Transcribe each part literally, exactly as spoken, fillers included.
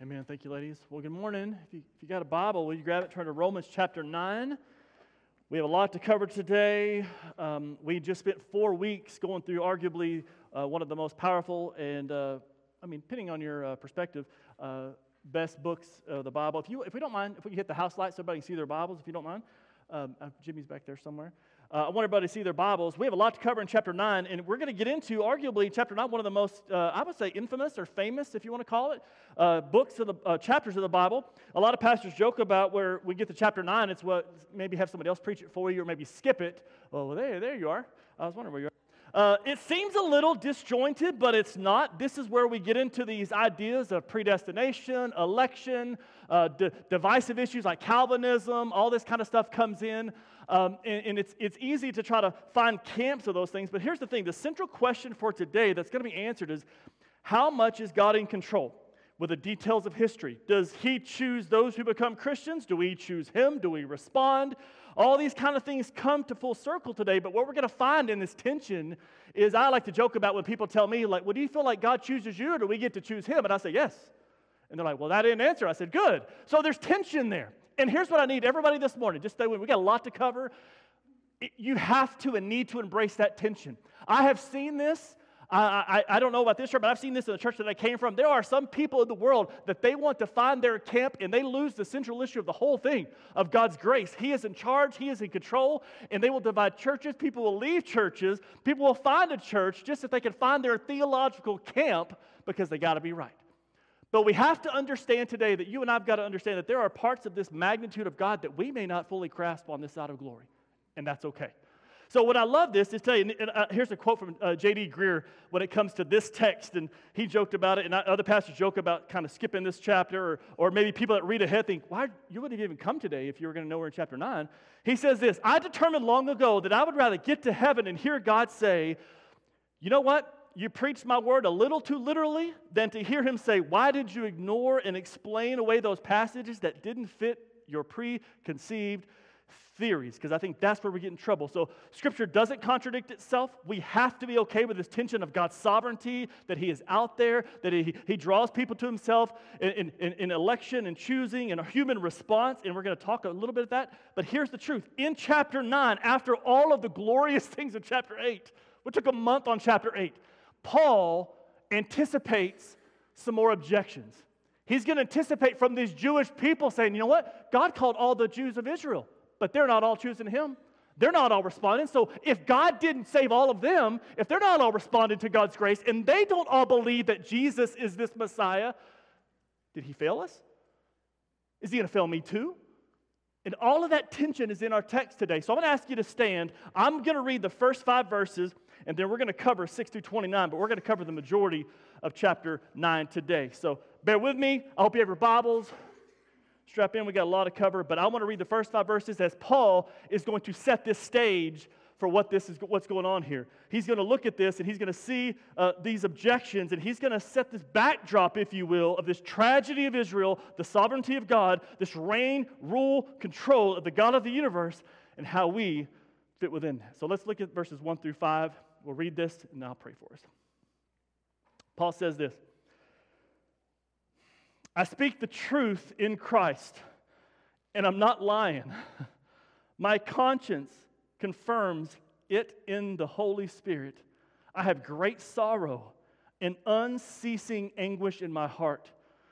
Amen. Thank you, ladies. Well, good morning. If you, if you got a Bible, will you grab it, turn to Romans chapter nine. We have a lot to cover today. Um, we just spent four weeks going through arguably uh, one of the most powerful and, uh, I mean, depending on your uh, perspective, uh, best books of the Bible. If you, if we don't mind, if we can hit the house lights so everybody can see their Bibles, if you don't mind. Um, uh, Jimmy's back there somewhere. Uh, I want everybody to see their Bibles. We have a lot to cover in chapter nine, and we're going to get into, arguably, chapter nine, one of the most, uh, I would say, infamous or famous, if you want to call it, uh, books of the uh, chapters of the Bible. A lot of pastors joke about where we get to chapter nine, it's what, maybe have somebody else preach it for you, or maybe skip it. Oh, well, there, there you are. I was wondering where you are. Uh, it seems a little disjointed, but it's not. This is where we get into these ideas of predestination, election, uh, d- divisive issues like Calvinism, all this kind of stuff comes in. Um, and and it's, it's easy to try to find camps of those things. But here's the thing. The central question for today that's going to be answered is, how much is God in control with the details of history? Does He choose those who become Christians? Do we choose Him? Do we respond? All these kind of things come to full circle today, but what we're going to find in this tension is, I like to joke about when people tell me, like, well, do you feel like God chooses you, or do we get to choose Him? And I say, yes. And they're like, well, that didn't answer. I said, good. So there's tension there. And here's what I need everybody this morning. Just stay with me. We got a lot to cover. You have to and need to embrace that tension. I have seen this. I, I, I don't know about this church, but I've seen this in the church that I came from. There are some people in the world that they want to find their camp, and they lose the central issue of the whole thing, of God's grace. He is in charge. He is in control, and they will divide churches. People will leave churches. People will find a church just if they can find their theological camp because they got to be right. But we have to understand today that you and I have got to understand that there are parts of this magnitude of God that we may not fully grasp on this side of glory, and that's okay. So what I love this is tell you, and uh, here's a quote from uh, J D Greer when it comes to this text, and he joked about it, and other pastors joke about kind of skipping this chapter, or, or maybe people that read ahead think, why, you wouldn't have even come today if you were going to know we're in chapter nine. He says this, I determined long ago that I would rather get to heaven and hear God say, you know what? You preached my word a little too literally than to hear Him say, why did you ignore and explain away those passages that didn't fit your preconceived theories? Because I think that's where we get in trouble. So Scripture doesn't contradict itself. We have to be okay with this tension of God's sovereignty, that He is out there, that He, he draws people to Himself in, in, in election and choosing and a human response, and we're going to talk a little bit of that. But here's the truth. In chapter nine, after all of the glorious things of chapter eight, we took a month on chapter eight, Paul anticipates some more objections. He's going to anticipate from these Jewish people saying, you know what? God called all the Jews of Israel, but they're not all choosing Him. They're not all responding. So if God didn't save all of them, if they're not all responding to God's grace, and they don't all believe that Jesus is this Messiah, did He fail us? Is He going to fail me too? And all of that tension is in our text today. So I'm going to ask you to stand. I'm going to read the first five verses, and then we're going to cover six through twenty-nine, but we're going to cover the majority of chapter nine today. So bear with me. I hope you have your Bibles. Strap in. We got a lot to cover, but I want to read the first five verses as Paul is going to set this stage for what this is, what's going on here. He's going to look at this, and he's going to see uh, these objections, and he's going to set this backdrop, if you will, of this tragedy of Israel, the sovereignty of God, this reign, rule, control of the God of the universe, and how we fit within that. So let's look at verses one through five. We'll read this, and I'll pray for us. Paul says this, I speak the truth in Christ, and I'm not lying. My conscience confirms it in the Holy Spirit. I have great sorrow and unceasing anguish in my heart.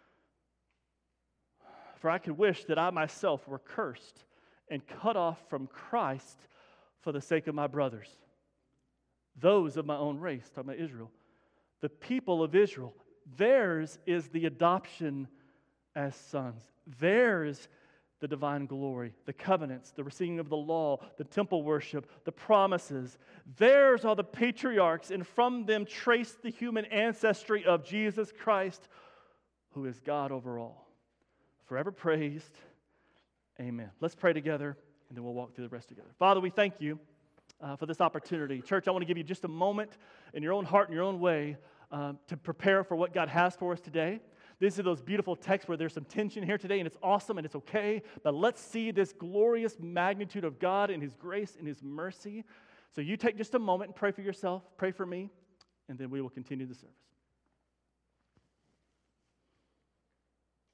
For I could wish that I myself were cursed and cut off from Christ for the sake of my brothers, those of my own race, talking about Israel, the people of Israel. Theirs is the adoption as sons. Theirs the divine glory, the covenants, the receiving of the law, the temple worship, the promises. Theirs are the patriarchs, and from them trace the human ancestry of Jesus Christ, who is God over all. Forever praised. Amen. Let's pray together, and then we'll walk through the rest together. Father, we thank you uh, for this opportunity. Church, I want to give you just a moment in your own heart and your own way uh, to prepare for what God has for us today. These are those beautiful texts where there's some tension here today, and it's awesome and it's okay, but let's see this glorious magnitude of God and His grace and His mercy. So you take just a moment and pray for yourself, pray for me, and then we will continue the service.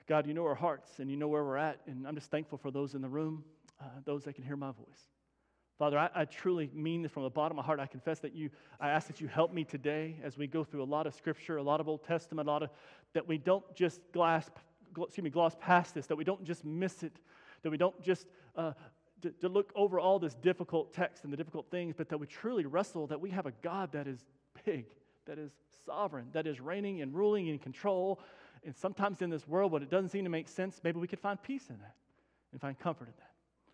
God, you know our hearts and you know where we're at, and I'm just thankful for those in the room, uh, those that can hear my voice. Father, I, I truly mean this from the bottom of my heart. I confess that you, I ask that you help me today as we go through a lot of Scripture, a lot of Old Testament, a lot of, that we don't just gloss, excuse me, gloss past this, that we don't just miss it, that we don't just uh, to, to look over all this difficult text and the difficult things, but that we truly wrestle that we have a God that is big, that is sovereign, that is reigning and ruling and in control. And sometimes in this world, when it doesn't seem to make sense, maybe we could find peace in that and find comfort in that.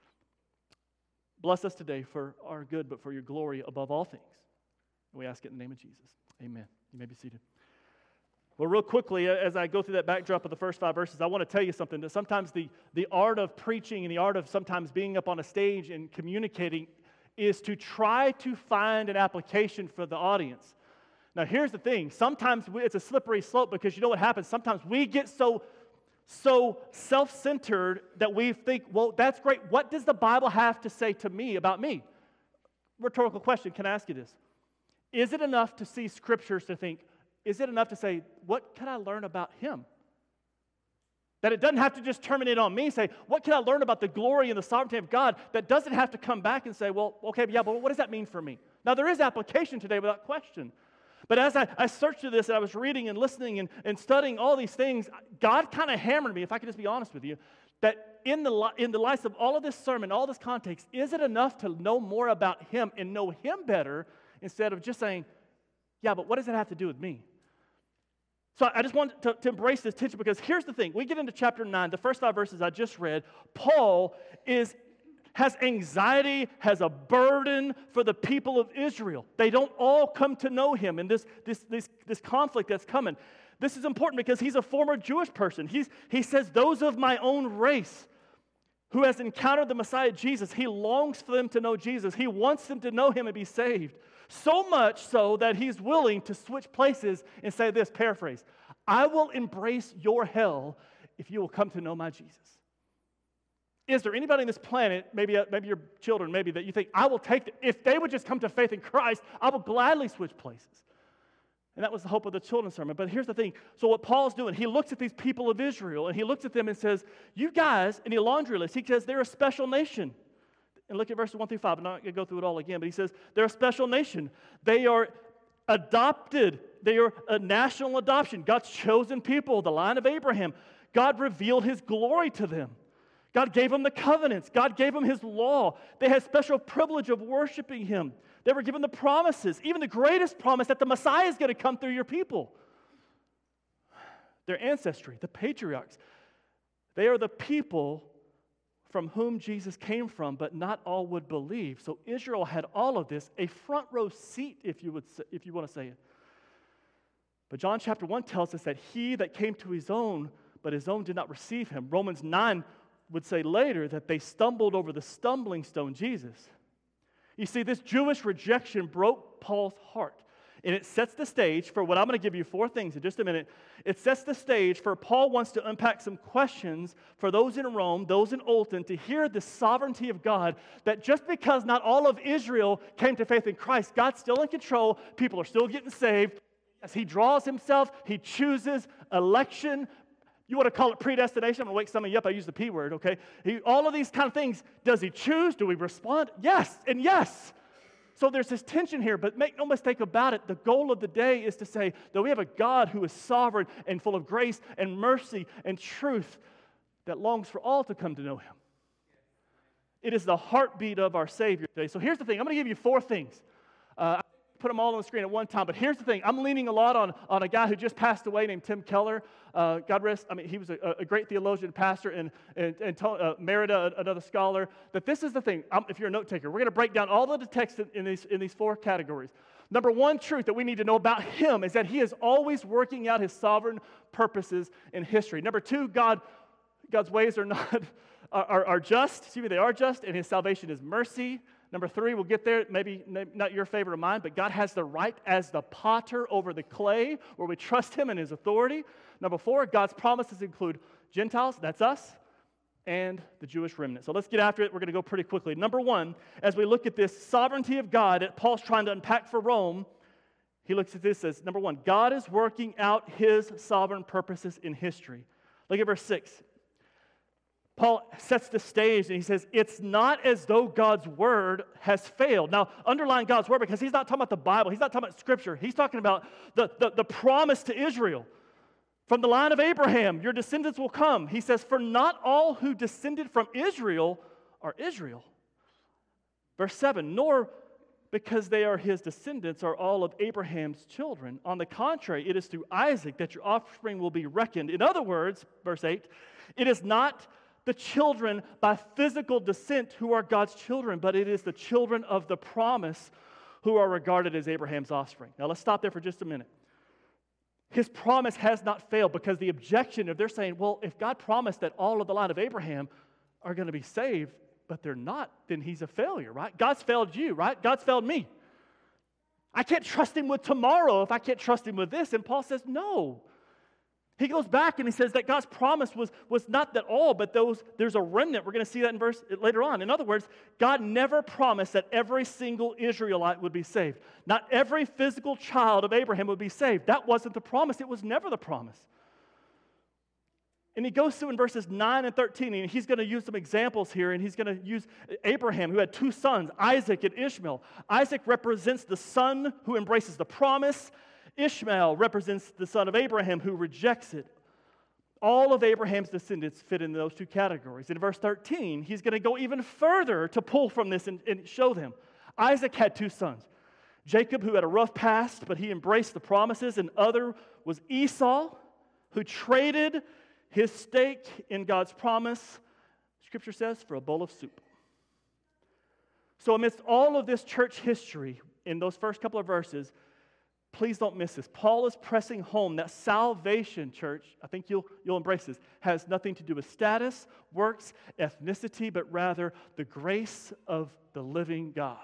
Bless us today for our good, but for your glory above all things. And we ask it in the name of Jesus. Amen. You may be seated. Well, real quickly, as I go through that backdrop of the first five verses, I want to tell you something. That sometimes the, the art of preaching and the art of sometimes being up on a stage and communicating is to try to find an application for the audience. Now, here's the thing. Sometimes we, it's a slippery slope because you know what happens? Sometimes we get so so self-centered that we think, well, that's great. What does the Bible have to say to me about me? Rhetorical question. Can I ask you this? Is it enough to see scriptures to think, is it enough to say, what can I learn about him? That it doesn't have to just terminate on me, say, what can I learn about the glory and the sovereignty of God? That doesn't have to come back and say, well, okay, yeah, but what does that mean for me? Now, there is application today without question. But as I, I searched through this and I was reading and listening and, and studying all these things, God kind of hammered me, if I could just be honest with you, that in the, in the light of all of this sermon, all this context, is it enough to know more about him and know him better instead of just saying, yeah, but what does it have to do with me? So I just want to, to embrace this tension because here's the thing. We get into chapter nine, the first five verses I just read. Paul is has anxiety, has a burden for the people of Israel. They don't all come to know him in this, this, this, this conflict that's coming. This is important because he's a former Jewish person. He's, he says, those of my own race who has encountered the Messiah Jesus, he longs for them to know Jesus. He wants them to know him and be saved. So much so that he's willing to switch places and say this, paraphrase, I will embrace your hell if you will come to know my Jesus. Is there anybody on this planet, maybe maybe your children, maybe that you think, I will take, the, if they would just come to faith in Christ, I will gladly switch places. And that was the hope of the children's sermon. But here's the thing. So what Paul's doing, he looks at these people of Israel, and he looks at them and says, you guys, in the laundry list, he says, they're a special nation. And look at verses one through five. I'm not going to go through it all again, but he says, they're a special nation. They are adopted. They are a national adoption. God's chosen people, the line of Abraham. God revealed his glory to them. God gave them the covenants. God gave them his law. They had special privilege of worshiping him. They were given the promises, even the greatest promise that the Messiah is going to come through your people. Their ancestry, the patriarchs, they are the people from whom Jesus came from, but not all would believe. So Israel had all of this, a front row seat, if you would, if you want to say it. But John chapter one tells us that he that came to his own, but his own did not receive him. Romans nine would say later that they stumbled over the stumbling stone, Jesus. You see, this Jewish rejection broke Paul's heart. And it sets the stage for what I'm going to give you four things in just a minute. It sets the stage for Paul wants to unpack some questions for those in Rome, those in Olton, to hear the sovereignty of God, that just because not all of Israel came to faith in Christ, God's still in control, people are still getting saved. As he draws himself, he chooses election. You want to call it predestination? I'm going to wake some of you up. I use the P word, okay? He, all of these kind of things. Does he choose? Do we respond? Yes, and yes. So there's this tension here, but make no mistake about it. The goal of the day is to say that we have a God who is sovereign and full of grace and mercy and truth that longs for all to come to know him. It is the heartbeat of our Savior today. So here's the thing. I'm going to give you four things. Uh, put them all on the screen at one time. But here's the thing. I'm leaning a lot on, on a guy who just passed away named Tim Keller. Uh, God rest, I mean, he was a, a great theologian, pastor, and, and, and uh, Merida, another scholar. That this is the thing. I'm, if you're a note taker, we're going to break down all of the text in, in, these, in these four categories. Number one truth that we need to know about him is that he is always working out his sovereign purposes in history. Number two, God, God's ways are not are, are just. Excuse me, they are just, and his salvation is mercy. Number three, we'll get there, maybe not your favorite of mine, but God has the right as the potter over the clay, where we trust him and his authority. Number four, God's promises include Gentiles, that's us, and the Jewish remnant. So let's get after it. We're going to go pretty quickly. Number one, as we look at this sovereignty of God that Paul's trying to unpack for Rome, he looks at this as, number one, God is working out his sovereign purposes in history. Look at verse six. Paul sets the stage and he says, it's not as though God's word has failed. Now, underline God's word because he's not talking about the Bible. He's not talking about Scripture. He's talking about the, the, the promise to Israel. From the line of Abraham, your descendants will come. He says, for not all who descended from Israel are Israel. Verse seven, nor because they are his descendants are all of Abraham's children. On the contrary, it is through Isaac that your offspring will be reckoned. In other words, verse eight, it is not the children by physical descent who are God's children, but it is the children of the promise who are regarded as Abraham's offspring. Now let's stop there for just a minute. His promise has not failed because the objection, if they're saying, well, if God promised that all of the line of Abraham are going to be saved, but they're not, then he's a failure, right? God's failed you, right? God's failed me. I can't trust him with tomorrow if I can't trust him with this. And Paul says, no. He goes back and he says that God's promise was, was not that all, but those there's a remnant. We're going to see that in verse later on. In other words, God never promised that every single Israelite would be saved. Not every physical child of Abraham would be saved. That wasn't the promise. It was never the promise. And he goes through in verses nine and thirteen, and he's going to use some examples here, and he's going to use Abraham, who had two sons, Isaac and Ishmael. Isaac represents the son who embraces the promise. Ishmael represents the son of Abraham who rejects it. All of Abraham's descendants fit in those two categories. In verse thirteen, he's going to go even further to pull from this and, and show them. Isaac had two sons. Jacob, who had a rough past, but he embraced the promises, and other was Esau, who traded his stake in God's promise, Scripture says, for a bowl of soup. So amidst all of this church history, in those first couple of verses, please don't miss this. Paul is pressing home that salvation, church, I think you'll, you'll embrace this, has nothing to do with status, works, ethnicity, but rather the grace of the living God.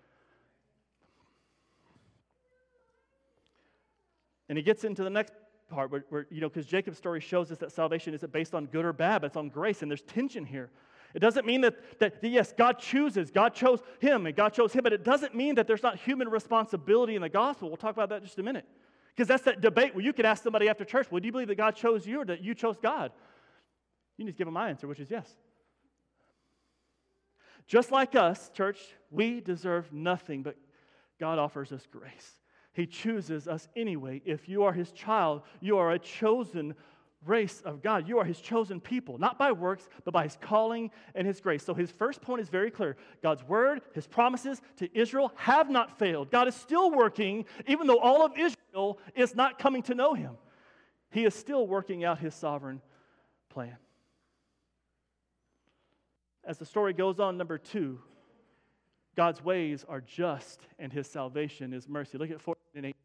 And he gets into the next part where, where you know, because Jacob's story shows us that salvation isn't based on good or bad, but it's on grace, and there's tension here. It doesn't mean that, that, yes, God chooses. God chose him, and God chose him, but it doesn't mean that there's not human responsibility in the gospel. We'll talk about that in just a minute. Because that's that debate where you could ask somebody after church, well, do you believe that God chose you or that you chose God? You need to give them my answer, which is yes. Just like us, church, we deserve nothing, but God offers us grace. He chooses us anyway. If you are his child, you are a chosen race of God. You are his chosen people, not by works, but by his calling and his grace. So his first point is very clear. God's word, his promises to Israel have not failed. God is still working, even though all of Israel is not coming to know him. He is still working out his sovereign plan. As the story goes on, number two, God's ways are just and his salvation is mercy. Look at fourteen and eighteen.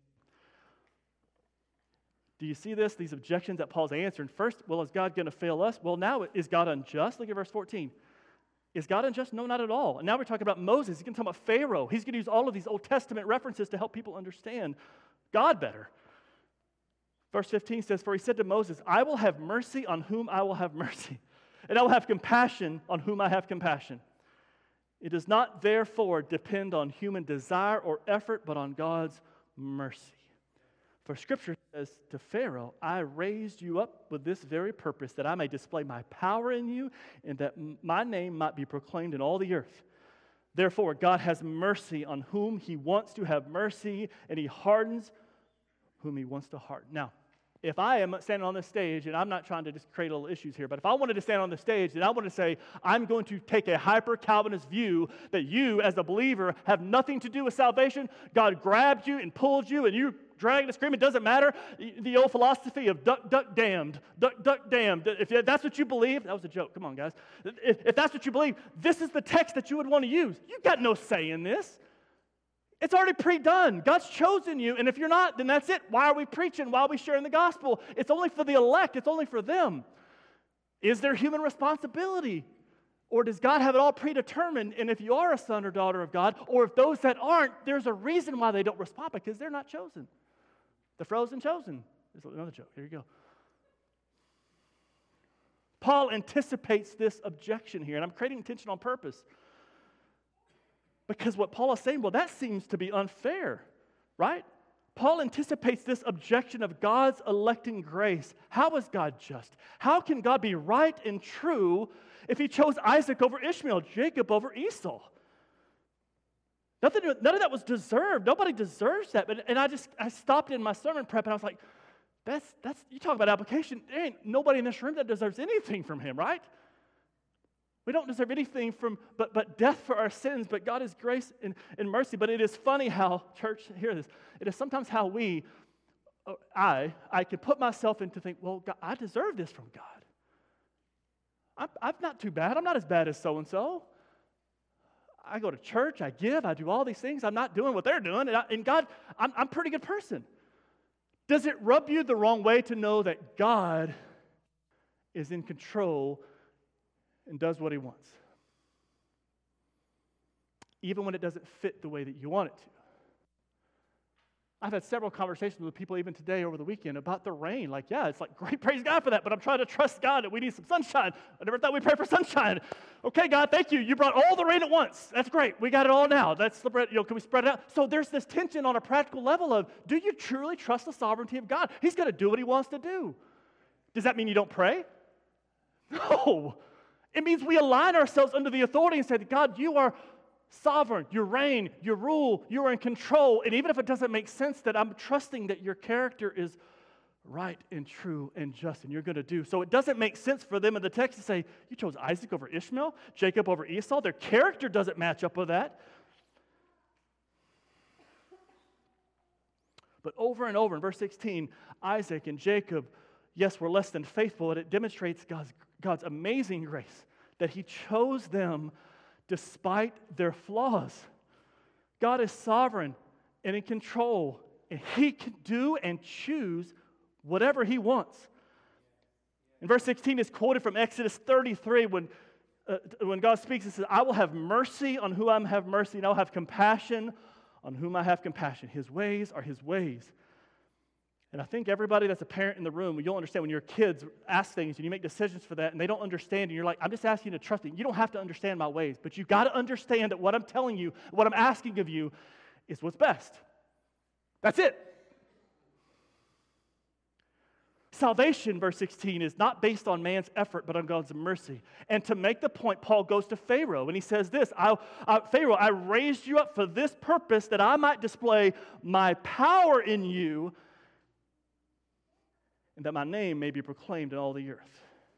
Do you see this? These objections that Paul's answering. First, well, is God going to fail us? Well, now, is God unjust? Look at verse fourteen. Is God unjust? No, not at all. And now we're talking about Moses. He's going to talk about Pharaoh. He's going to use all of these Old Testament references to help people understand God better. Verse fifteen says, for he said to Moses, I will have mercy on whom I will have mercy, and I will have compassion on whom I have compassion. It does not, therefore, depend on human desire or effort, but on God's mercy. For Scripture says to Pharaoh, I raised you up with this very purpose, that I may display my power in you, and that my name might be proclaimed in all the earth. Therefore, God has mercy on whom he wants to have mercy, and he hardens whom he wants to harden. Now, if I am standing on this stage, and I'm not trying to just create little issues here, but if I wanted to stand on the stage and I wanted to say, I'm going to take a hyper-Calvinist view that you, as a believer, have nothing to do with salvation, God grabbed you and pulled you, and you dragging and screaming, it doesn't matter. The old philosophy of duck, duck, damned, duck, duck, damned. If that's what you believe, that was a joke, come on, guys. If, if that's what you believe, this is the text that you would want to use. You've got no say in this. It's already pre-done. God's chosen you, and if you're not, then that's it. Why are we preaching? Why are we sharing the gospel? It's only for the elect. It's only for them. Is there human responsibility? Or does God have it all predetermined? And if you are a son or daughter of God, or if those that aren't, there's a reason why they don't respond, because they're not chosen. The frozen chosen. There's another joke. Here you go. Paul anticipates this objection here, and I'm creating tension on purpose. Because what Paul is saying, well, that seems to be unfair, right? Paul anticipates this objection of God's electing grace. How is God just? How can God be right and true if he chose Isaac over Ishmael, Jacob over Esau? Nothing, none of that was deserved. Nobody deserves that. But, and I just, I stopped in my sermon prep and I was like, that's, that's, you talk about application. There ain't nobody in this room that deserves anything from him, right? We don't deserve anything from but, but death for our sins, but God is grace and, and mercy. But it is funny how, church, hear this, it is sometimes how we, I, I can put myself into think, well, God, I deserve this from God. I'm, I'm not too bad. I'm not as bad as so-and-so. I go to church, I give, I do all these things. I'm not doing what they're doing. And, I, and God, I'm, I'm a pretty good person. Does it rub you the wrong way to know that God is in control and does what he wants, even when it doesn't fit the way that you want it to? I've had several conversations with people even today over the weekend about the rain. Like, yeah, it's like, great, praise God for that, but I'm trying to trust God that we need some sunshine. I never thought we'd pray for sunshine. Okay, God, thank you. You brought all the rain at once. That's great. We got it all now. That's the, you know, can we spread it out? So there's this tension on a practical level of, do you truly trust the sovereignty of God? He's going to do what he wants to do. Does that mean you don't pray? No. It means we align ourselves under the authority and say, God, you are sovereign, you reign, you rule, you are in control. And even if it doesn't make sense, that I'm trusting that your character is right and true and just, and you're going to do. So it doesn't make sense for them in the text to say, you chose Isaac over Ishmael, Jacob over Esau. Their character doesn't match up with that. But over and over in verse sixteen, Isaac and Jacob, yes, were less than faithful, and it demonstrates God's God's amazing grace, that he chose them despite their flaws. God is sovereign and in control, and he can do and choose whatever he wants. In verse sixteen is quoted from Exodus thirty-three when, uh, when God speaks and says, I will have mercy on whom I have mercy, and I will have compassion on whom I have compassion. His ways are his ways. And I think everybody that's a parent in the room, you'll understand when your kids ask things and you make decisions for that and they don't understand and you're like, I'm just asking you to trust me. You don't have to understand my ways, but you've got to understand that what I'm telling you, what I'm asking of you is what's best. That's it. Salvation, verse sixteen, is not based on man's effort, but on God's mercy. And to make the point, Paul goes to Pharaoh, and he says this, I, uh, Pharaoh, I raised you up for this purpose, that I might display my power in you, and that my name may be proclaimed in all the earth.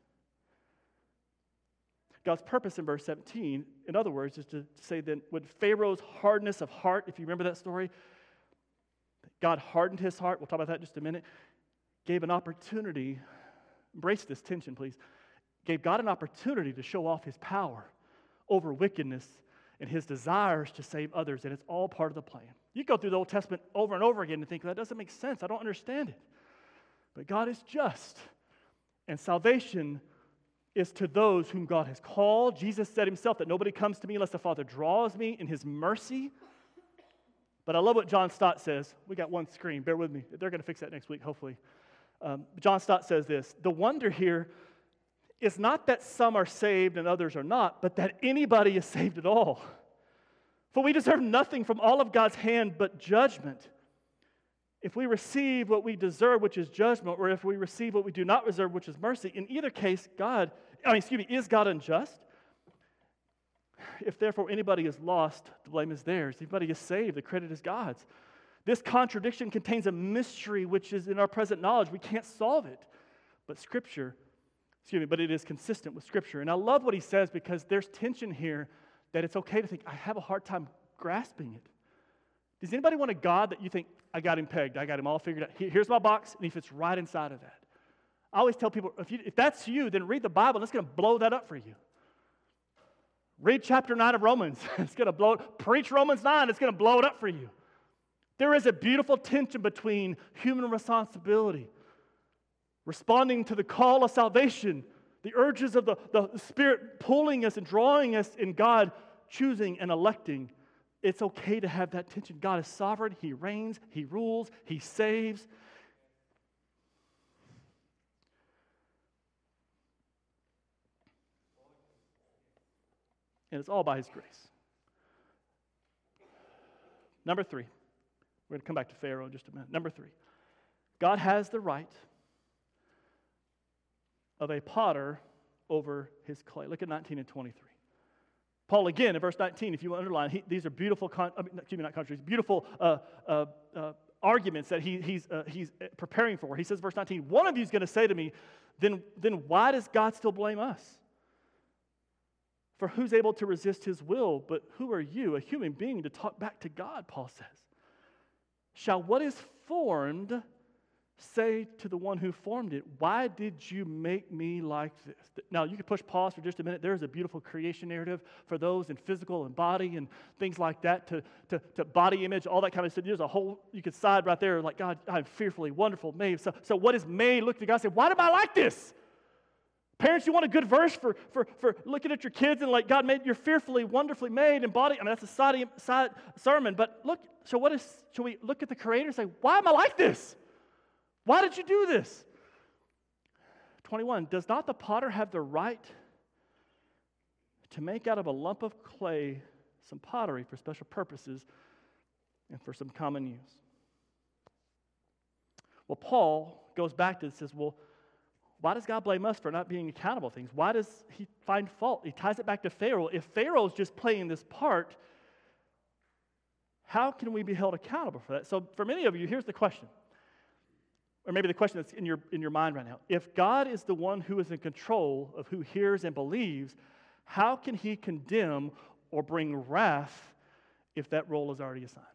God's purpose in verse seventeen, in other words, is to say that with Pharaoh's hardness of heart, if you remember that story, God hardened his heart, we'll talk about that in just a minute, gave an opportunity, embrace this tension, please, gave God an opportunity to show off his power over wickedness and his desires to save others, and it's all part of the plan. You go through the Old Testament over and over again and think, that doesn't make sense, I don't understand it. But God is just, and salvation is to those whom God has called. Jesus said himself that nobody comes to me unless the Father draws me in his mercy. But I love what John Stott says. We got one screen, bear with me. They're going to fix that next week, hopefully. Um, John Stott says this, the wonder here is not that some are saved and others are not, but that anybody is saved at all. For we deserve nothing from all of God's hand but judgment. If we receive what we deserve, which is judgment, or if we receive what we do not deserve, which is mercy, in either case, God, I mean, excuse me, is God unjust? If therefore anybody is lost, the blame is theirs. If anybody is saved, the credit is God's. This contradiction contains a mystery which is in our present knowledge. We can't solve it. But Scripture, excuse me, but it is consistent with Scripture. And I love what he says because there's tension here that it's okay to think, I have a hard time grasping it. Does anybody want a God that you think, I got him pegged, I got him all figured out. Here's my box, and he fits right inside of that. I always tell people, if, you, if that's you, then read the Bible, and it's going to blow that up for you. Read chapter nine of Romans. It's going to blow it. Preach Romans nine, it's going to blow it up for you. There is a beautiful tension between human responsibility, responding to the call of salvation, the urges of the, the Spirit pulling us and drawing us, and God choosing and electing. It's okay to have that tension. God is sovereign. He reigns. He rules. He saves. And it's all by His grace. Number three. We're going to come back to Pharaoh in just a minute. Number three, God has the right of a potter over his clay. Look at nineteen and twenty-three. Paul, again, in verse nineteen, if you underline, he, these are beautiful, con, I mean, excuse me, not countries, beautiful uh, uh, uh, arguments that he, he's, uh, he's preparing for. He says, verse nineteen, one of you is going to say to me, then, then why does God still blame us? For who's able to resist his will, but who are you, a human being, to talk back to God, Paul says. Shall what is formed say to the one who formed it, why did you make me like this? Now, you can push pause for just a minute. There's a beautiful creation narrative for those in physical and body and things like that, to, to, to body image, all that kind of stuff. There's a whole, you could side right there like, God, I'm fearfully, wonderful, made. So, so what is made? Look to God and say, why am I like this? Parents, you want a good verse for, for, for looking at your kids and like, God made, you're fearfully, wonderfully made and body. I mean, that's a side, side sermon, but look, so what is, shall we look at the Creator and say, why am I like this? Why did you do this? twenty-one, does not the potter have the right to make out of a lump of clay some pottery for special purposes and for some common use? Well, Paul goes back to it and says, well, why does God blame us for not being accountable for things? Why does he find fault? He ties it back to Pharaoh. If Pharaoh is just playing this part, how can we be held accountable for that? So for many of you, here's the question. Or maybe the question that's in your, in your mind right now. If God is the one who is in control of who hears and believes, how can he condemn or bring wrath if that role is already assigned?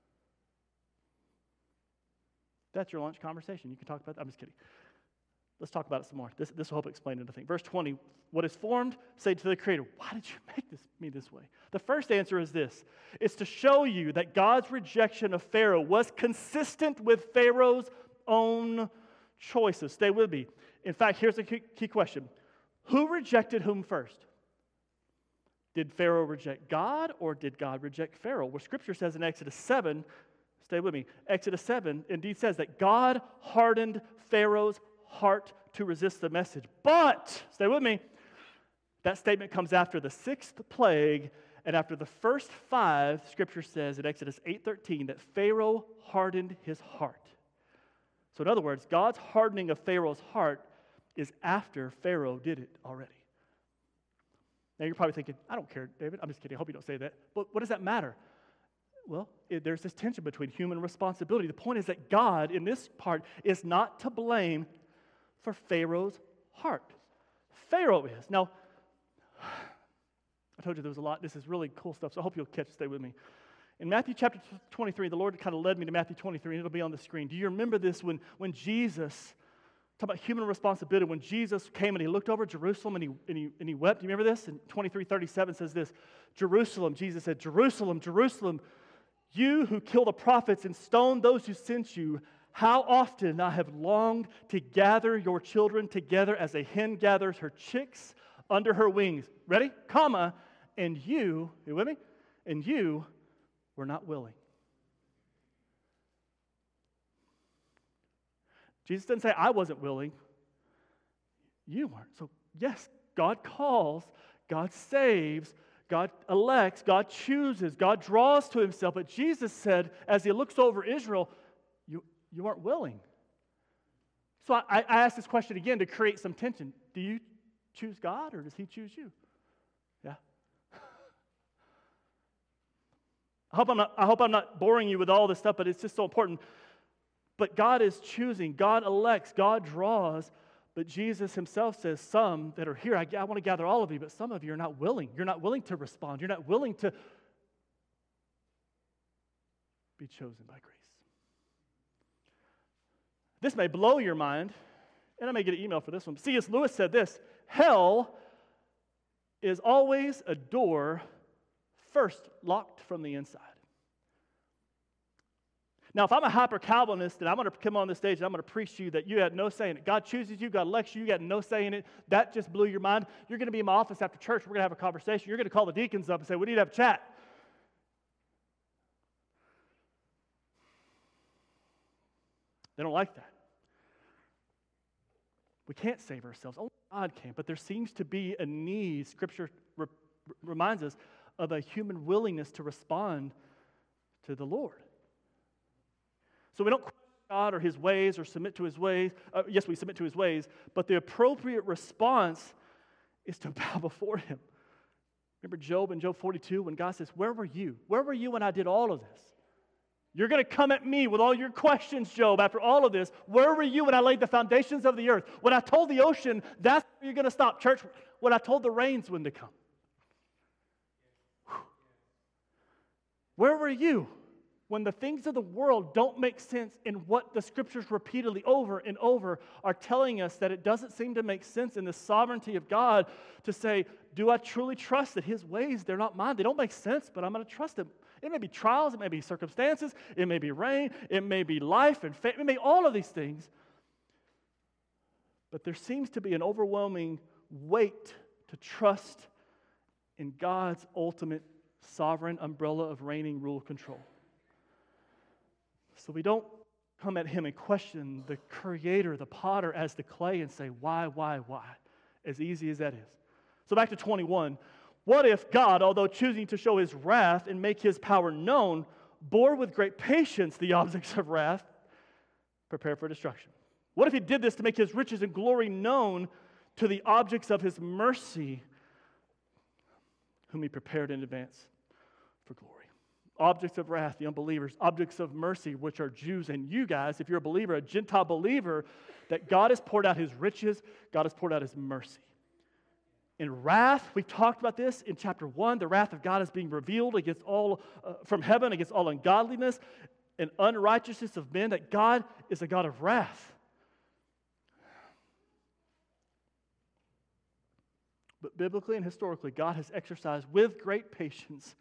That's your lunch conversation. You can talk about that. I'm just kidding. Let's talk about it some more. This, this will help explain it, I think. Verse twenty, what is formed, say to the Creator, why did you make this, me this way? The first answer is this. It's to show you that God's rejection of Pharaoh was consistent with Pharaoh's own choices. Stay with me. In fact, here's a key, key question. Who rejected whom first? Did Pharaoh reject God or did God reject Pharaoh? Well, Scripture says in Exodus seven, stay with me, Exodus seven indeed says that God hardened Pharaoh's heart to resist the message. But, stay with me, that statement comes after the sixth plague and after the first five, Scripture says in Exodus eight thirteen that Pharaoh hardened his heart. So in other words, God's hardening of Pharaoh's heart is after Pharaoh did it already. Now you're probably thinking, I don't care, David. I'm just kidding. I hope you don't say that. But what does that matter? Well, it, there's this tension between human responsibility. The point is that God, in this part, is not to blame for Pharaoh's heart. Pharaoh is. Now, I told you there was a lot. This is really cool stuff, so I hope you'll catch, stay with me. In Matthew chapter twenty-three, the Lord kind of led me to Matthew twenty-three, and it'll be on the screen. Do you remember this when, when Jesus, talk about human responsibility, when Jesus came and he looked over Jerusalem and he, and he, and he wept? Do you remember this? In twenty-three thirty-seven says this, Jerusalem, Jesus said, Jerusalem, Jerusalem, you who kill the prophets and stone those who sent you, how often I have longed to gather your children together as a hen gathers her chicks under her wings. Ready? Comma, and you, you with me? And you were not willing. Jesus didn't say, I wasn't willing. You weren't. So, yes, God calls, God saves, God elects, God chooses, God draws to himself. But Jesus said, as he looks over Israel, you, you aren't willing. So I, I asked this question again to create some tension. Do you choose God or does he choose you? Yeah. I hope I'm not, I hope I'm not boring you with all this stuff, but it's just so important. But God is choosing, God elects, God draws, but Jesus himself says, some that are here, I, I want to gather all of you, but some of you are not willing. You're not willing to respond. You're not willing to be chosen by grace. This may blow your mind, and I may get an email for this one. C S Lewis said this, hell is always a door first locked from the inside. Now, if I'm a hyper-Calvinist and I'm going to come on this stage and I'm going to preach to you that you had no say in it, God chooses you, God elects you, you got no say in it, that just blew your mind. You're going to be in my office after church, we're going to have a conversation. You're going to call the deacons up and say, we need to have a chat. They don't like that. We can't save ourselves. Only God can. But there seems to be a need, Scripture re- reminds us, of a human willingness to respond to the Lord. So we don't question God or his ways or submit to his ways. Uh, yes, we submit to his ways, but the appropriate response is to bow before him. Remember Job in Job forty-two when God says, where were you? Where were you when I did all of this? You're going to come at me with all your questions, Job, after all of this. Where were you when I laid the foundations of the earth? When I told the ocean, that's where you're going to stop. Church, when I told the rains when to come. Whew. Where were you when the things of the world don't make sense in what the Scriptures repeatedly over and over are telling us that it doesn't seem to make sense in the sovereignty of God to say, do I truly trust that his ways, they're not mine? They don't make sense, but I'm going to trust him. It may be trials, it may be circumstances, it may be rain, it may be life and faith, it may be all of these things. But there seems to be an overwhelming weight to trust in God's ultimate sovereign umbrella of reigning rule control. So we don't come at him and question the creator, the potter, as the clay and say, why, why, why? As easy as that is. So back to twenty-one. What if God, although choosing to show his wrath and make his power known, bore with great patience the objects of wrath, prepared for destruction? What if he did this to make his riches and glory known to the objects of his mercy, whom he prepared in advance for glory? Objects of wrath, the unbelievers. Objects of mercy, which are Jews and you guys, if you're a believer, a Gentile believer, that God has poured out his riches, God has poured out his mercy. In wrath, we've talked about this in chapter one, the wrath of God is being revealed against all, uh, from heaven, against all ungodliness and unrighteousness of men, that God is a God of wrath. But biblically and historically, God has exercised with great patience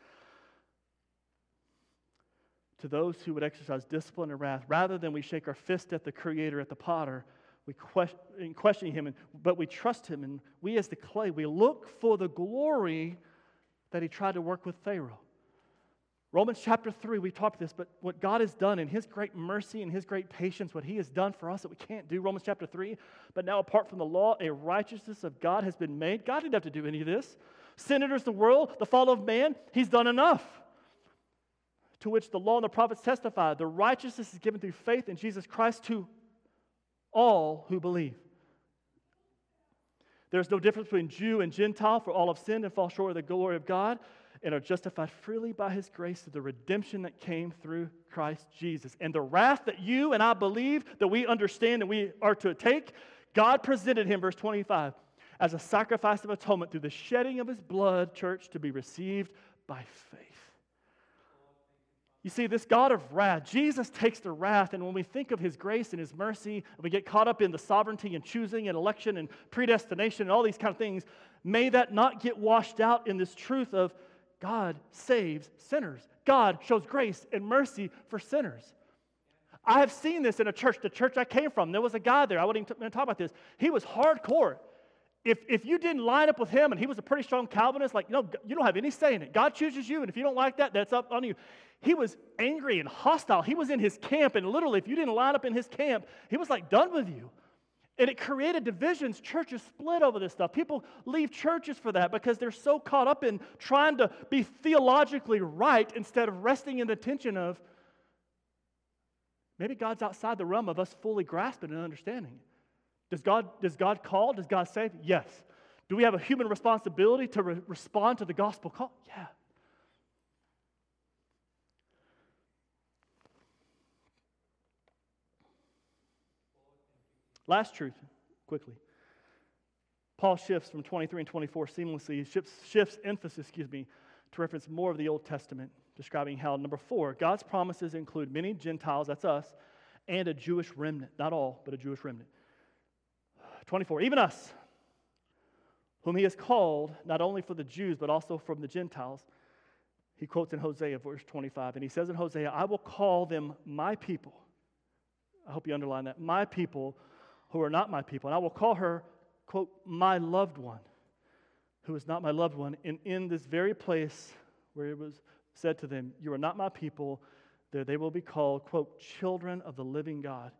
to those who would exercise discipline and wrath. Rather than we shake our fist at the Creator, at the potter, we question, question him, and, but we trust him, and we as the clay, we look for the glory that he tried to work with Pharaoh. Romans chapter three, we talked this, but what God has done in his great mercy and his great patience, what he has done for us that we can't do, Romans chapter three, but now apart from the law, a righteousness of God has been made. God didn't have to do any of this. Sin enters the world, the fall of man, he's done enough. To which the law and the prophets testify, the righteousness is given through faith in Jesus Christ to all who believe. There's no difference between Jew and Gentile, for all have sinned and fall short of the glory of God and are justified freely by his grace through the redemption that came through Christ Jesus. And the wrath that you and I believe, that we understand and we are to take, God presented him, verse twenty-five, as a sacrifice of atonement through the shedding of his blood, church, to be received by faith. You see, this God of wrath, Jesus takes the wrath, and when we think of his grace and his mercy, and we get caught up in the sovereignty and choosing and election and predestination and all these kind of things, may that not get washed out in this truth of God saves sinners. God shows grace and mercy for sinners. I have seen this in a church, the church I came from. There was a guy there, I wouldn't even talk about this. He was hardcore. If, if you didn't line up with him, and he was a pretty strong Calvinist, like, no, you don't have any say in it. God chooses you, and if you don't like that, that's up on you. He was angry and hostile. He was in his camp, and literally, if you didn't line up in his camp, he was like done with you. And it created divisions. Churches split over this stuff. People leave churches for that because they're so caught up in trying to be theologically right instead of resting in the tension of maybe God's outside the realm of us fully grasping and understanding. Does God, does God call? Does God save? Yes. Do we have a human responsibility to re- respond to the gospel call? Yeah. Last truth, quickly. Paul shifts from twenty-three and twenty-four seamlessly. He shifts, shifts emphasis, excuse me, to reference more of the Old Testament, describing how, number four, God's promises include many Gentiles, that's us, and a Jewish remnant. Not all, but a Jewish remnant. twenty-four, even us, whom he has called, not only for the Jews, but also from the Gentiles. He quotes in Hosea, verse twenty-five, and he says in Hosea, I will call them my people. I hope you underline that. My people who are not my people. And I will call her, quote, my loved one, who is not my loved one. And in this very place where it was said to them, you are not my people, there they will be called, quote, children of the living God.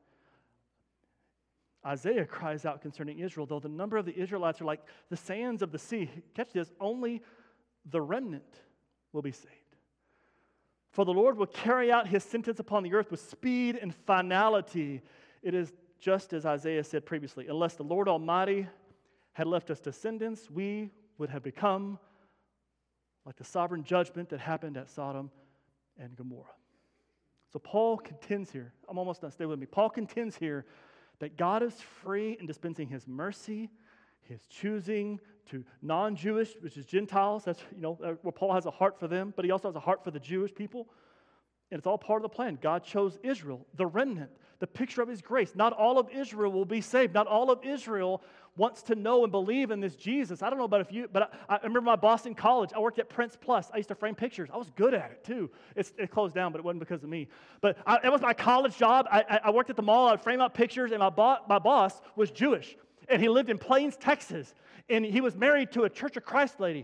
Isaiah cries out concerning Israel, though the number of the Israelites are like the sands of the sea. Catch this, only the remnant will be saved. For the Lord will carry out his sentence upon the earth with speed and finality. It is just as Isaiah said previously, unless the Lord Almighty had left us descendants, we would have become like the sovereign judgment that happened at Sodom and Gomorrah. So Paul contends here, I'm almost done, stay with me. Paul contends here that God is free in dispensing his mercy, his choosing to non-Jewish, which is Gentiles. That's, you know, where Paul has a heart for them, but he also has a heart for the Jewish people. And it's all part of the plan. God chose Israel, the remnant, the picture of his grace. Not all of Israel will be saved. Not all of Israel wants to know and believe in this Jesus. I don't know about if you, but I, I remember my boss in college. I worked at Prince Plus. I used to frame pictures. I was good at it too. It's, it closed down, but it wasn't because of me. But I, it was my college job. I, I, I worked at the mall. I would frame out pictures, and my, bo- my boss was Jewish. And he lived in Plains, Texas. And he was married to a Church of Christ lady.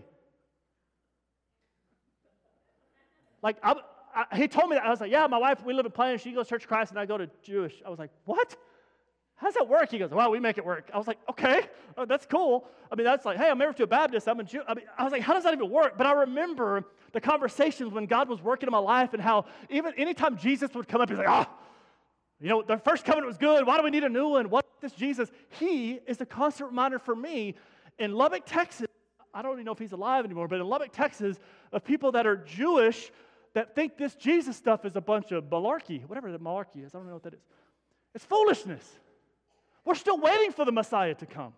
Like, I, I, he told me that. I was like, yeah, my wife, we live in Plains. She goes to Church of Christ, and I go to Jewish. I was like, what? How does that work? He goes, well, we make it work. I was like, okay, oh, that's cool. I mean, that's like, hey, I'm married to a Baptist. I'm a Jew. I mean, I was like, how does that even work? But I remember the conversations when God was working in my life and how even anytime Jesus would come up, he's like, oh, you know, the first covenant was good. Why do we need a new one? What is this Jesus? He is a constant reminder for me in Lubbock, Texas. I don't even know if he's alive anymore, but in Lubbock, Texas, of people that are Jewish that think this Jesus stuff is a bunch of malarkey, whatever the malarkey is. I don't know what that is. It's foolishness. We're still waiting for the Messiah to come.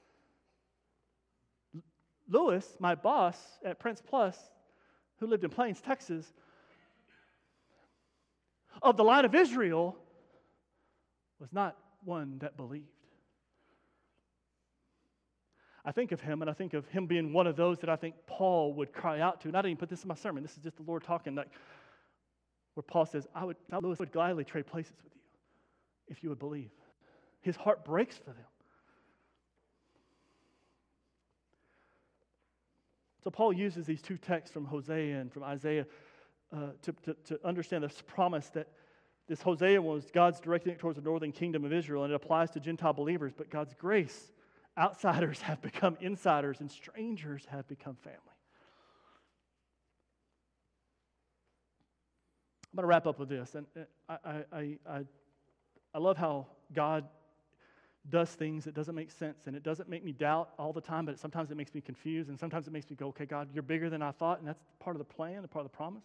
Lewis, my boss at Prince Plus, who lived in Plains, Texas, of the line of Israel, was not one that believed. I think of him, and I think of him being one of those that I think Paul would cry out to. And I didn't even put this in my sermon. This is just the Lord talking, like where Paul says, I would, I would gladly trade places with you if you would believe. His heart breaks for them. So Paul uses these two texts from Hosea and from Isaiah uh, to, to, to understand this promise that this Hosea was God's directing it towards the northern kingdom of Israel, and it applies to Gentile believers, but God's grace, outsiders have become insiders, and strangers have become family. I'm going to wrap up with this, and I, I, I, I, I love how God does things that doesn't make sense, and it doesn't make me doubt all the time, but sometimes it makes me confused, and sometimes it makes me go, okay, God, you're bigger than I thought, and that's part of the plan, and part of the promise.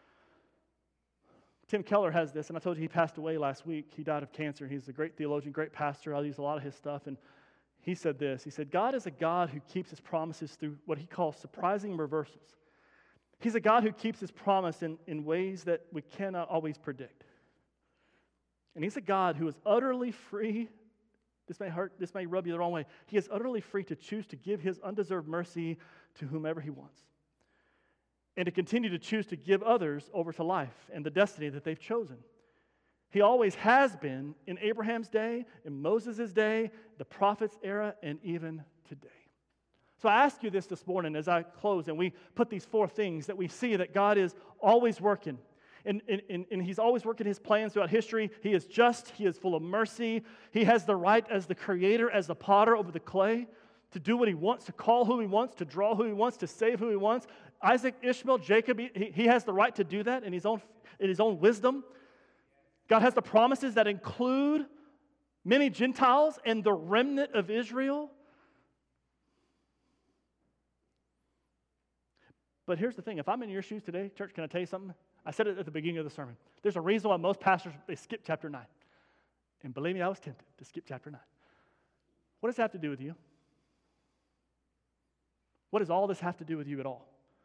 Tim Keller has this, and I told you he passed away last week. He died of cancer. He's a great theologian, great pastor. I use a lot of his stuff, and he said this. He said, God is a God who keeps his promises through what he calls surprising reversals. He's a God who keeps his promise in, in ways that we cannot always predict. And he's a God who is utterly free. This may hurt, this may rub you the wrong way. He is utterly free to choose to give his undeserved mercy to whomever he wants, and to continue to choose to give others over to life and the destiny that they've chosen. He always has been in Abraham's day, in Moses' day, the prophet's era, and even today. So I ask you this this morning as I close, and we put these four things that we see that God is always working. And, and, and he's always working his plans throughout history. He is just. He is full of mercy. He has the right as the creator, as the potter over the clay, to do what he wants, to call who he wants, to draw who he wants, to save who he wants. Isaac, Ishmael, Jacob, he, he has the right to do that in his own, in his own wisdom. God has the promises that include many Gentiles and the remnant of Israel. But here's the thing. If I'm in your shoes today, church, can I tell you something? I said it at the beginning of the sermon. There's a reason why most pastors, they skip chapter nine. And believe me, I was tempted to skip chapter nine. What does that have to do with you? What does all this have to do with you at all?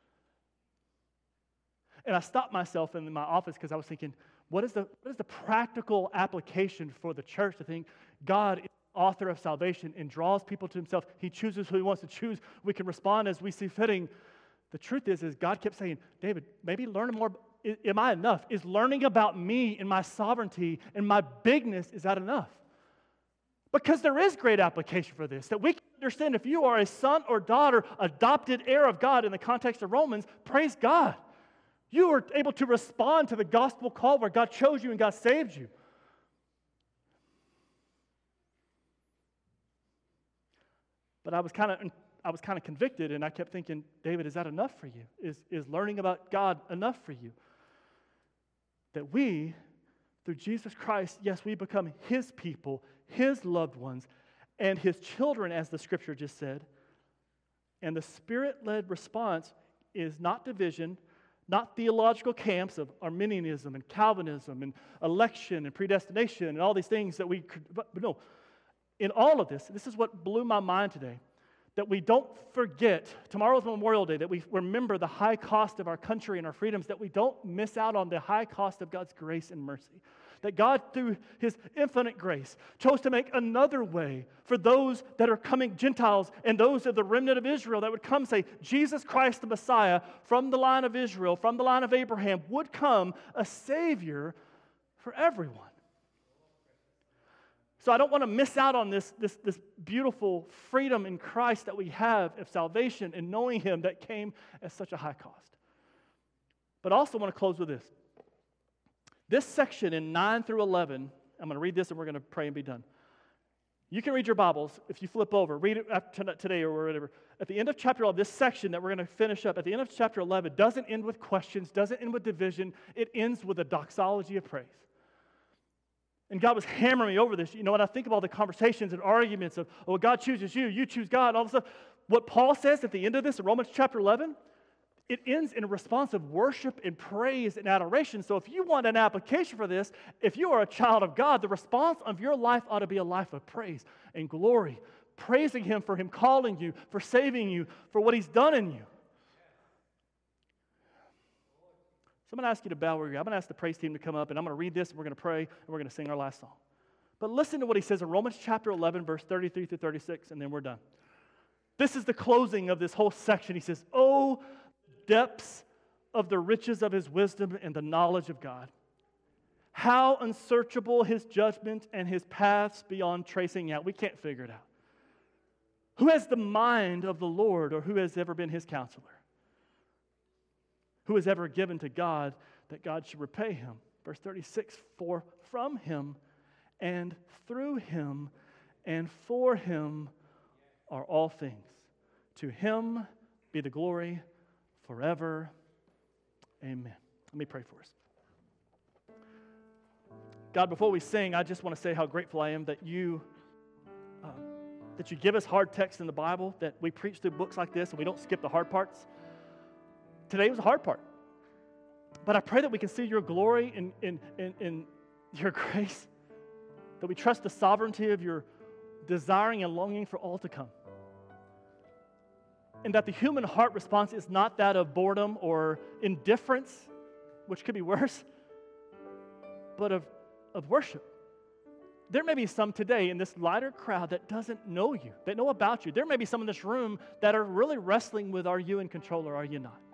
And I stopped myself in my office because I was thinking, what is the what is the practical application for the church to think God is the author of salvation and draws people to himself? He chooses who he wants to choose. We can respond as we see fitting. The truth is, is God kept saying, David, maybe learn more. Am I enough? Is learning about me and my sovereignty and my bigness, is that enough? Because there is great application for this, that we can understand if you are a son or daughter, adopted heir of God in the context of Romans, praise God. You are able to respond to the gospel call where God chose you and God saved you. But I was kind of I was kind of convicted, and I kept thinking, David, is that enough for you? Is, is learning about God enough for you? that we, through Jesus Christ, yes, we become His people, His loved ones, and His children, as the Scripture just said. And the Spirit-led response is not division, not theological camps of Arminianism and Calvinism and election and predestination and all these things that we could, but no. In all of this, this is what blew my mind today, that we don't forget, tomorrow's Memorial Day, that we remember the high cost of our country and our freedoms, that we don't miss out on the high cost of God's grace and mercy. That God, through His infinite grace, chose to make another way for those that are coming, Gentiles, and those of the remnant of Israel that would come say, Jesus Christ the Messiah, from the line of Israel, from the line of Abraham, would come a Savior for everyone. So I don't want to miss out on this, this, this beautiful freedom in Christ that we have of salvation and knowing Him that came at such a high cost. But I also want to close with this. This section in nine through eleven, I'm going to read this and we're going to pray and be done. You can read your Bibles if you flip over. Read it after today or whatever. At the end of chapter eleven, this section that we're going to finish up, at the end of chapter eleven, doesn't end with questions, doesn't end with division. It ends with a doxology of praise. And God was hammering me over this. You know, when I think of all the conversations and arguments of, oh, God chooses you, you choose God, all this stuff. What Paul says at the end of this in Romans chapter eleven, it ends in a response of worship and praise and adoration. So if you want an application for this, if you are a child of God, the response of your life ought to be a life of praise and glory, praising Him for Him calling you, for saving you, for what He's done in you. So I'm going to ask you to bow where you're at. I'm going to ask the praise team to come up, and I'm going to read this, and we're going to pray, and we're going to sing our last song. But listen to what he says in Romans chapter eleven, verse thirty-three through thirty-six, and then we're done. This is the closing of this whole section. He says, "Oh, depths of the riches of His wisdom and the knowledge of God. How unsearchable His judgment and His paths beyond tracing out." We can't figure it out. "Who has the mind of the Lord, or who has ever been His counselor? Who has ever given to God that God should repay him?" Verse thirty-six, "For from Him and through Him and for Him are all things. To Him be the glory forever. Amen." Let me pray for us. God, before we sing, I just want to say how grateful I am that you uh, that you give us hard text in the Bible, that we preach through books like this and we don't skip the hard parts. Today was a hard part. But I pray that we can see your glory in, in, in, in your grace, that we trust the sovereignty of your desiring and longing for all to come. And that the human heart response is not that of boredom or indifference, which could be worse, but of, of worship. There may be some today in this lighter crowd that doesn't know you, that know about you. There may be some in this room that are really wrestling with, are you in control or are you not?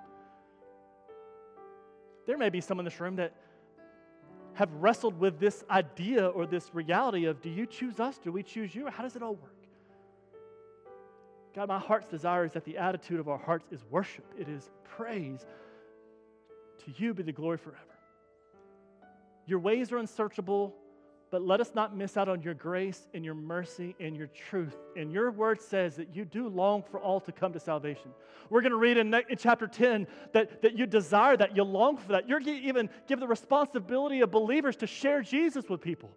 There may be some in this room that have wrestled with this idea or this reality of, do you choose us? Do we choose you? Or how does it all work? God, my heart's desire is that the attitude of our hearts is worship. It is praise. To you be the glory forever. Your ways are unsearchable, but let us not miss out on your grace and your mercy and your truth. And your word says that you do long for all to come to salvation. We're going to read in, in chapter ten that, that you desire that, you long for that. You're going to even give the responsibility of believers to share Jesus with people.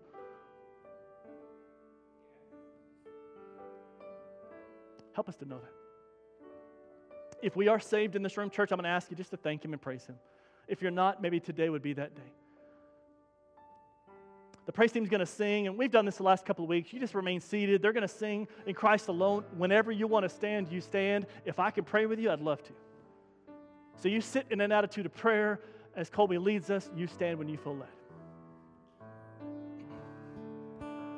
Help us to know that. If we are saved in this room, church, I'm going to ask you just to thank Him and praise Him. If you're not, maybe today would be that day. The praise team's going to sing, and we've done this the last couple of weeks. You just remain seated. They're going to sing in Christ alone. Whenever you want to stand, you stand. If I can pray with you, I'd love to. So you sit in an attitude of prayer. As Colby leads us, you stand when you feel led.